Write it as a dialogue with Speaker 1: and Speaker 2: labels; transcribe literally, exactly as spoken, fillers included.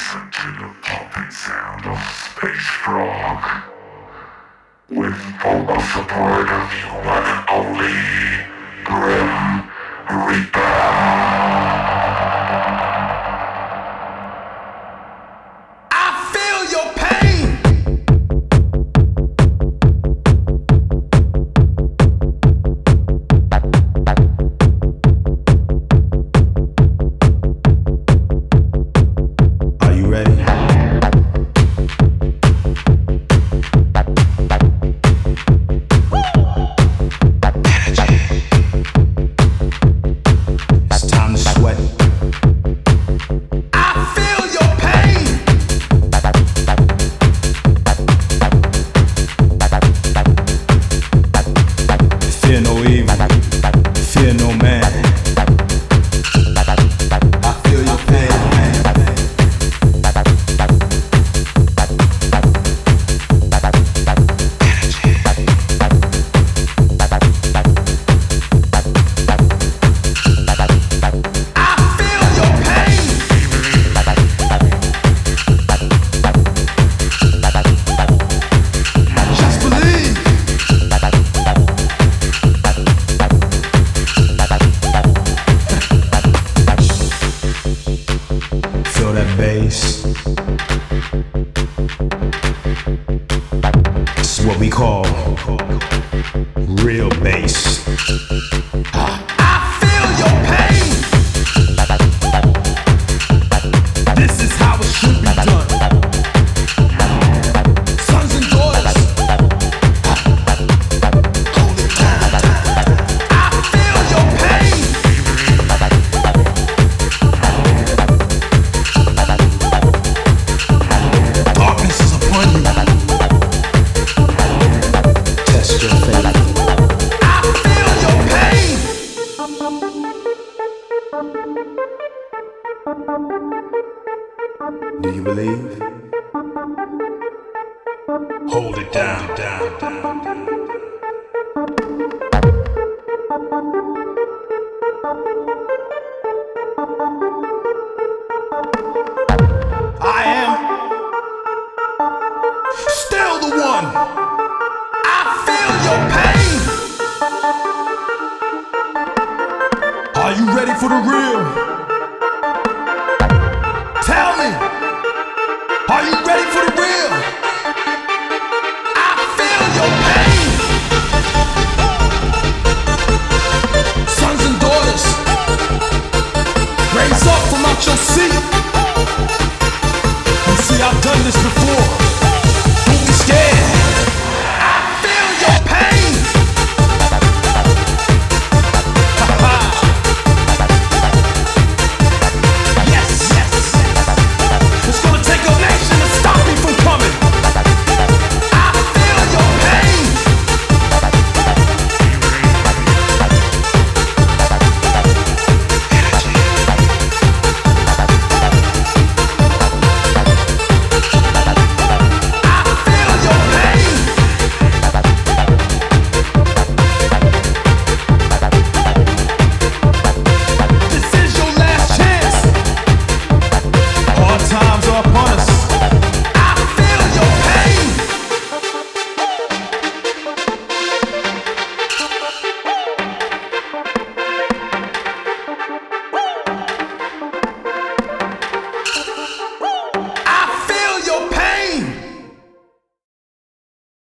Speaker 1: Listen to the pumping sound of space rock with vocal support of the one and only Grim Reaper. I feel your pain.
Speaker 2: Are you ready? It's time to sweat.
Speaker 1: I feel your pain.
Speaker 2: Fear no evil, fear no man. I feel your pain, man.
Speaker 1: I feel your pain. Just believe.
Speaker 2: Feel that bass. This is what we call real bass.
Speaker 1: I feel your pain. This is how it should be done. Sons and daughters, hold it down. I feel your pain. Darkness is upon you.
Speaker 2: Test your faith.
Speaker 1: I feel your pain.
Speaker 2: Do you believe? Hold it down, down, down, down.
Speaker 1: I am still the one. I feel your pain. Are you ready for the real? Tell me, are you ready for